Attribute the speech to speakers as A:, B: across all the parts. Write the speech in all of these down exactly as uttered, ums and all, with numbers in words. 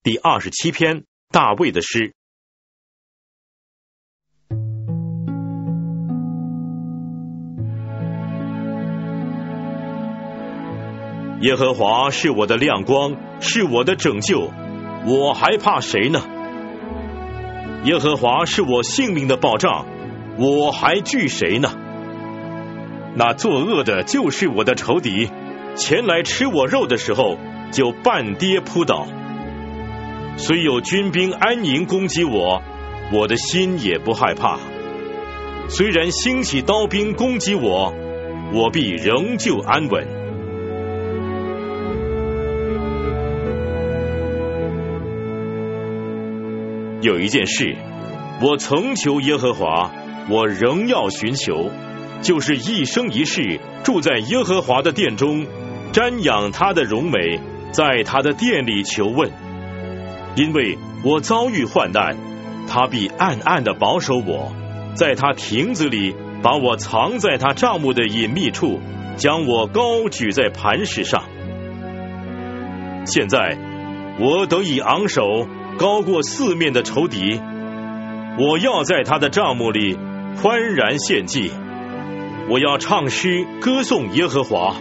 A: 第二十七篇，大卫的诗。耶和华是我的亮光，是我的拯救，我还怕谁呢？耶和华是我性命的保障，我还惧谁呢？那作恶的就是我的仇敌，前来吃我肉的时候，就半跌扑倒。虽有军兵安营攻击我，我的心也不害怕。虽然兴起刀兵攻击我，我必仍旧安稳。有一件事，我曾求耶和华，我仍要寻求，就是一生一世住在耶和华的殿中，瞻仰他的荣美，在他的殿里求问。因为我遭遇患难，他必暗暗地保守我，在他亭子里把我藏在他帐幕的隐秘处，将我高举在磐石上。现在我得以昂首，高过四面的仇敌，我要在他的帐幕里欢然献祭，我要唱诗歌颂耶和华。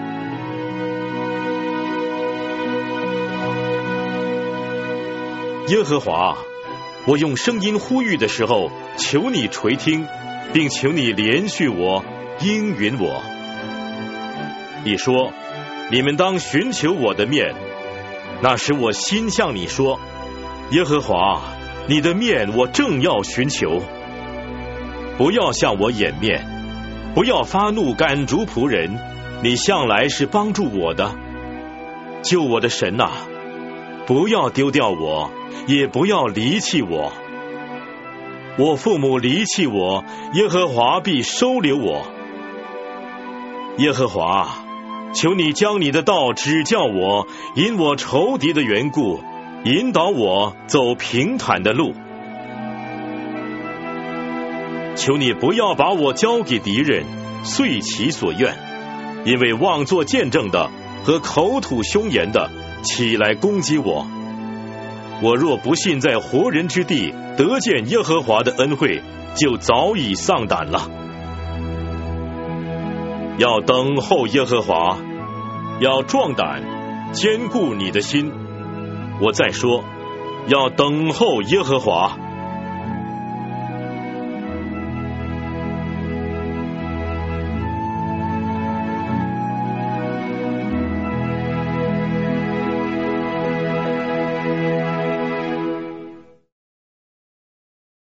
A: 耶和华，我用声音呼吁的时候，求你垂听，并求你怜恤我，应允我。你说，你们当寻求我的面，那时我心向你说，耶和华，你的面我正要寻求。不要向我掩面，不要发怒赶逐仆人，你向来是帮助我的。救我的神啊，不要丢掉我，也不要离弃我。我父母离弃我，耶和华必收留我。耶和华，求你将你的道指教我，因我仇敌的缘故，引导我走平坦的路。求你不要把我交给敌人，遂其所愿，因为妄作见证的和口吐凶言的起来攻击我。我若不信在活人之地得见耶和华的恩惠，就早已丧胆了。要等候耶和华，要壮胆，坚固你的心。我再说，要等候耶和华。